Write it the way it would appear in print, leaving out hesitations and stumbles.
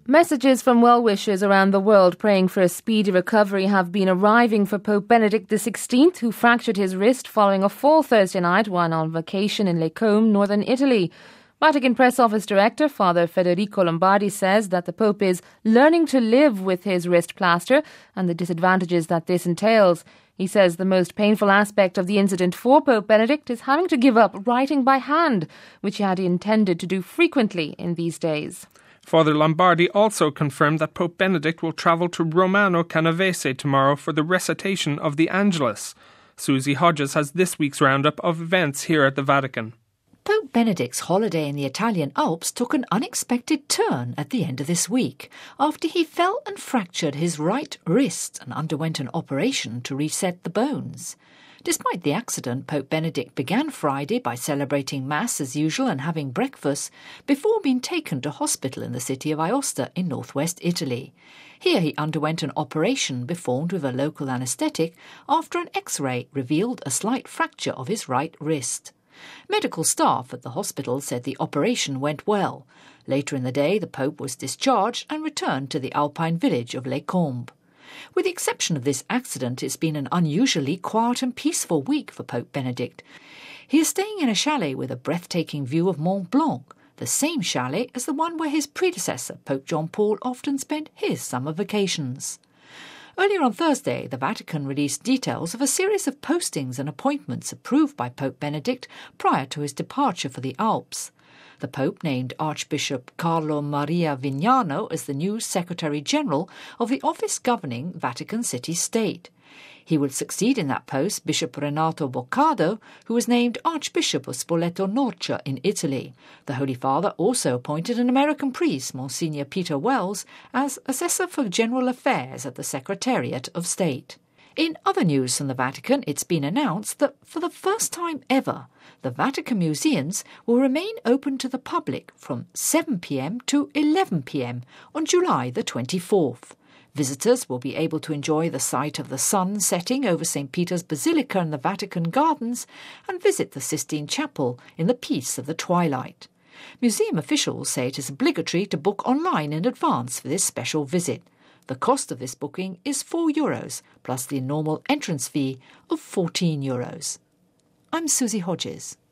Messages from well-wishers around the world praying for a speedy recovery have been arriving for Pope Benedict XVI, who fractured his wrist following a fall Thursday night while on vacation in Lake Como, northern Italy. Vatican Press Office Director Father Federico Lombardi says that the Pope is learning to live with his wrist plaster and the disadvantages that this entails. He says the most painful aspect of the incident for Pope Benedict is having to give up writing by hand, which he had intended to do frequently in these days. Father Lombardi also confirmed that Pope Benedict will travel to Romano Canavese tomorrow for the recitation of the Angelus. Susie Hodges has this week's roundup of events here at the Vatican. Pope Benedict's holiday in the Italian Alps took an unexpected turn at the end of this week after he fell and fractured his right wrist and underwent an operation to reset the bones. Despite the accident, Pope Benedict began Friday by celebrating Mass as usual and having breakfast before being taken to hospital in the city of Aosta in northwest Italy. Here he underwent an operation performed with a local anaesthetic after an X-ray revealed a slight fracture of his right wrist. Medical staff at the hospital said the operation went well. Later in the day, the Pope was discharged and returned to the alpine village of Les Combes. With the exception of this accident, it's been an unusually quiet and peaceful week for Pope Benedict. He is staying in a chalet with a breathtaking view of Mont Blanc, the same chalet as the one where his predecessor, Pope John Paul, often spent his summer vacations. Earlier on Thursday, the Vatican released details of a series of postings and appointments approved by Pope Benedict prior to his departure for the Alps. The Pope named Archbishop Carlo Maria Vignano as the new Secretary-General of the office governing Vatican City State. He will succeed in that post Bishop Renato Boccado, who was named Archbishop of Spoleto-Norcia in Italy. The Holy Father also appointed an American priest, Monsignor Peter Wells, as Assessor for General Affairs at the Secretariat of State. In other news from the Vatican, it's been announced that for the first time ever, the Vatican museums will remain open to the public from 7 p.m. to 11 p.m. on July the 24th. Visitors will be able to enjoy the sight of the sun setting over St. Peter's Basilica and the Vatican Gardens and visit the Sistine Chapel in the peace of the twilight. Museum officials say it is obligatory to book online in advance for this special visit. The cost of this booking is €4, plus the normal entrance fee of €14. I'm Susie Hodges.